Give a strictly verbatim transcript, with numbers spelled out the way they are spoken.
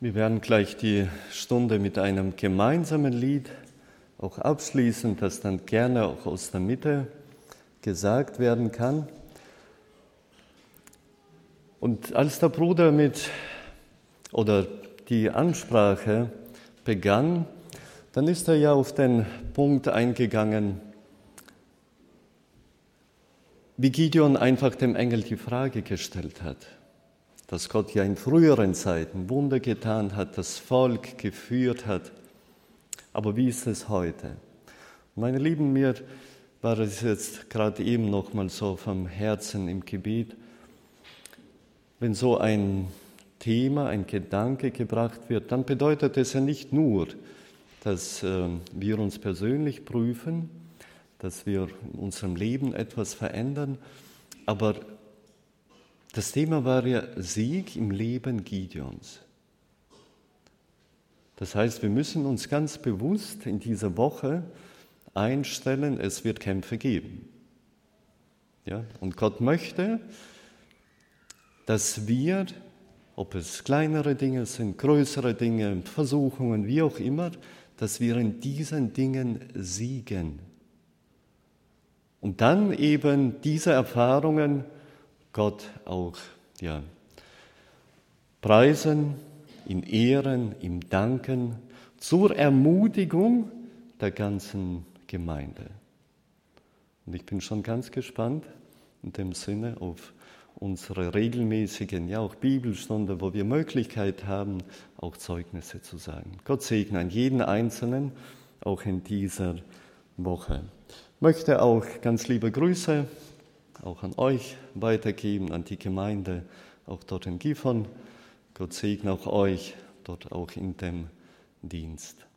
Wir werden gleich die Stunde mit einem gemeinsamen Lied auch abschließen, das dann gerne auch aus der Mitte gesagt werden kann. Und als der Bruder mit oder die Ansprache begann, dann ist er ja auf den Punkt eingegangen, wie Gideon einfach dem Engel die Frage gestellt hat, dass Gott ja in früheren Zeiten Wunder getan hat, das Volk geführt hat. Aber wie ist es heute? Meine Lieben, mir war es jetzt gerade eben noch mal so vom Herzen im Gebet, wenn so ein Thema, ein Gedanke gebracht wird, dann bedeutet es ja nicht nur, dass äh, wir uns persönlich prüfen, dass wir in unserem Leben etwas verändern, aber das Thema war ja Sieg im Leben Gideons. Das heißt, wir müssen uns ganz bewusst in dieser Woche einstellen, es wird Kämpfe geben. Ja? Und Gott möchte, dass wir, ob es kleinere Dinge sind, größere Dinge, Versuchungen, wie auch immer, dass wir in diesen Dingen siegen. Und dann eben diese Erfahrungen Gott auch ja, preisen, ihn ehren, ihm danken, zur Ermutigung der ganzen Gemeinde. Und ich bin schon ganz gespannt in dem Sinne auf unsere regelmäßigen, ja auch Bibelstunde, wo wir Möglichkeit haben, auch Zeugnisse zu sagen. Gott segne an jeden Einzelnen, auch in dieser Woche. Ich möchte auch ganz liebe Grüße auch an euch weitergeben, an die Gemeinde, auch dort in Gifhorn. Gott segne auch euch, dort auch in dem Dienst.